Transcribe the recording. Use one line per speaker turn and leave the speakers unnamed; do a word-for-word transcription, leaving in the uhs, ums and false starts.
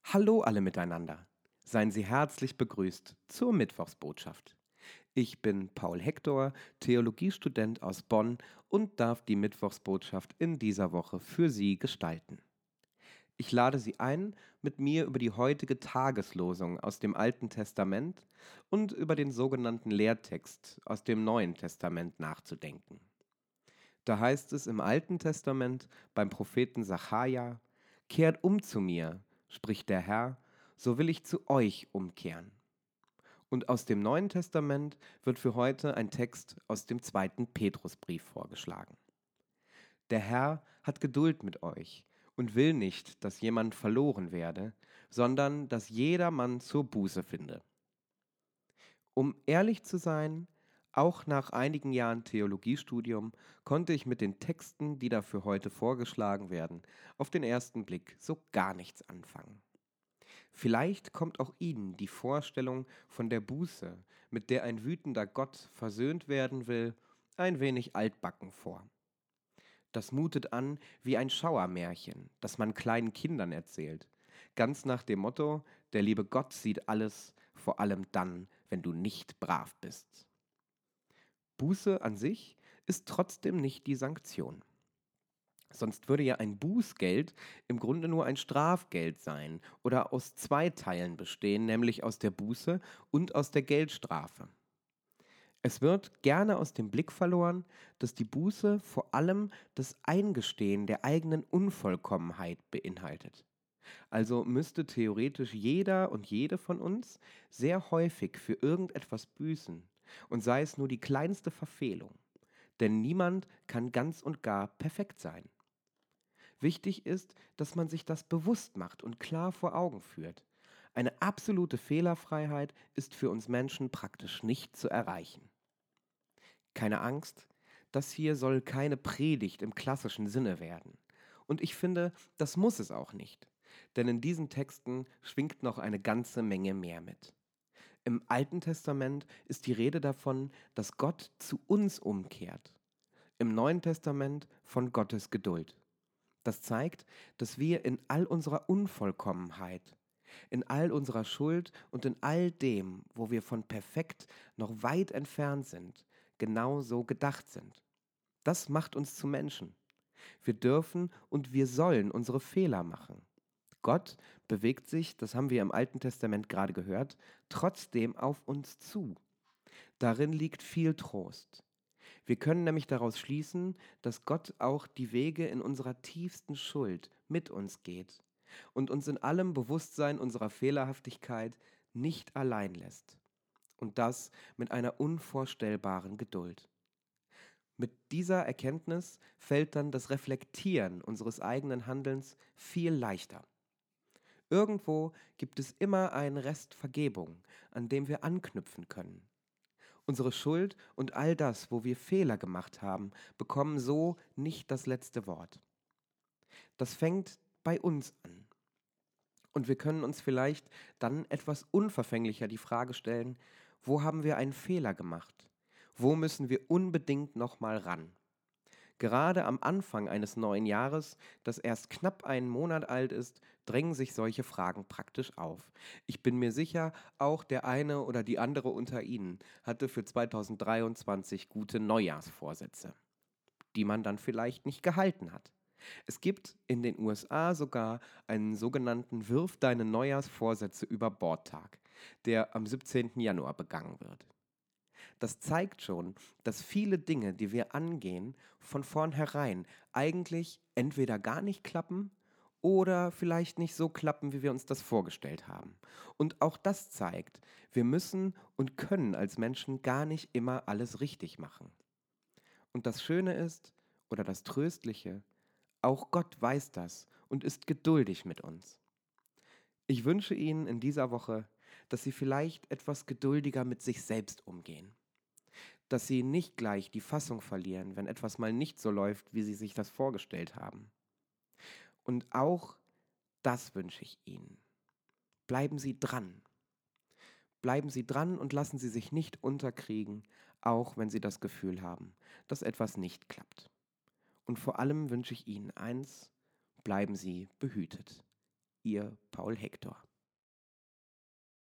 Hallo alle miteinander. Seien Sie herzlich begrüßt zur Mittwochsbotschaft. Ich bin Paul Hector, Theologiestudent aus Bonn und darf die Mittwochsbotschaft in dieser Woche für Sie gestalten. Ich lade Sie ein, mit mir über die heutige Tageslosung aus dem Alten Testament und über den sogenannten Lehrtext aus dem Neuen Testament nachzudenken. Da heißt es im Alten Testament beim Propheten Sacharja: Kehrt um zu mir, spricht der Herr, so will ich zu euch umkehren. Und aus dem Neuen Testament wird für heute ein Text aus dem zweiten Petrusbrief vorgeschlagen. Der Herr hat Geduld mit euch und will nicht, dass jemand verloren werde, sondern dass jedermann zur Buße finde. Um ehrlich zu sein, auch nach einigen Jahren Theologiestudium konnte ich mit den Texten, die dafür heute vorgeschlagen werden, auf den ersten Blick so gar nichts anfangen. Vielleicht kommt auch Ihnen die Vorstellung von der Buße, mit der ein wütender Gott versöhnt werden will, ein wenig altbacken vor. Das mutet an wie ein Schauermärchen, das man kleinen Kindern erzählt. Ganz nach dem Motto: Der liebe Gott sieht alles, vor allem dann, wenn du nicht brav bist. Buße an sich ist trotzdem nicht die Sanktion. Sonst würde ja ein Bußgeld im Grunde nur ein Strafgeld sein oder aus zwei Teilen bestehen, nämlich aus der Buße und aus der Geldstrafe. Es wird gerne aus dem Blick verloren, dass die Buße vor allem das Eingestehen der eigenen Unvollkommenheit beinhaltet. Also müsste theoretisch jeder und jede von uns sehr häufig für irgendetwas büßen, und sei es nur die kleinste Verfehlung. Denn niemand kann ganz und gar perfekt sein. Wichtig ist, dass man sich das bewusst macht und klar vor Augen führt. Eine absolute Fehlerfreiheit ist für uns Menschen praktisch nicht zu erreichen. Keine Angst, das hier soll keine Predigt im klassischen Sinne werden. Und ich finde, das muss es auch nicht, denn in diesen Texten schwingt noch eine ganze Menge mehr mit. Im Alten Testament ist die Rede davon, dass Gott zu uns umkehrt. Im Neuen Testament von Gottes Geduld. Das zeigt, dass wir in all unserer Unvollkommenheit, in all unserer Schuld und in all dem, wo wir von perfekt noch weit entfernt sind, genau so gedacht sind. Das macht uns zu Menschen. Wir dürfen und wir sollen unsere Fehler machen. Gott bewegt sich, das haben wir im Alten Testament gerade gehört, trotzdem auf uns zu. Darin liegt viel Trost. Wir können nämlich daraus schließen, dass Gott auch die Wege in unserer tiefsten Schuld mit uns geht und uns in allem Bewusstsein unserer Fehlerhaftigkeit nicht allein lässt. Und das mit einer unvorstellbaren Geduld. Mit dieser Erkenntnis fällt dann das Reflektieren unseres eigenen Handelns viel leichter. Irgendwo gibt es immer einen Rest Vergebung, an dem wir anknüpfen können. Unsere Schuld und all das, wo wir Fehler gemacht haben, bekommen so nicht das letzte Wort. Das fängt bei uns an. Und wir können uns vielleicht dann etwas unverfänglicher die Frage stellen: Wo haben wir einen Fehler gemacht? Wo müssen wir unbedingt nochmal ran? Gerade am Anfang eines neuen Jahres, das erst knapp einen Monat alt ist, drängen sich solche Fragen praktisch auf. Ich bin mir sicher, auch der eine oder die andere unter Ihnen hatte für zweitausenddreiundzwanzig gute Neujahrsvorsätze, die man dann vielleicht nicht gehalten hat. Es gibt in den U S A sogar einen sogenannten Wirf deine Neujahrsvorsätze über Bord-Tag, der am siebzehnten Januar begangen wird. Das zeigt schon, dass viele Dinge, die wir angehen, von vornherein eigentlich entweder gar nicht klappen oder vielleicht nicht so klappen, wie wir uns das vorgestellt haben. Und auch das zeigt, wir müssen und können als Menschen gar nicht immer alles richtig machen. Und das Schöne ist, oder das Tröstliche, auch Gott weiß das und ist geduldig mit uns. Ich wünsche Ihnen in dieser Woche, dass Sie vielleicht etwas geduldiger mit sich selbst umgehen, dass Sie nicht gleich die Fassung verlieren, wenn etwas mal nicht so läuft, wie Sie sich das vorgestellt haben. Und auch das wünsche ich Ihnen. Bleiben Sie dran. Bleiben Sie dran und lassen Sie sich nicht unterkriegen, auch wenn Sie das Gefühl haben, dass etwas nicht klappt. Und vor allem wünsche ich Ihnen eins: Bleiben Sie behütet. Ihr Paul Hector.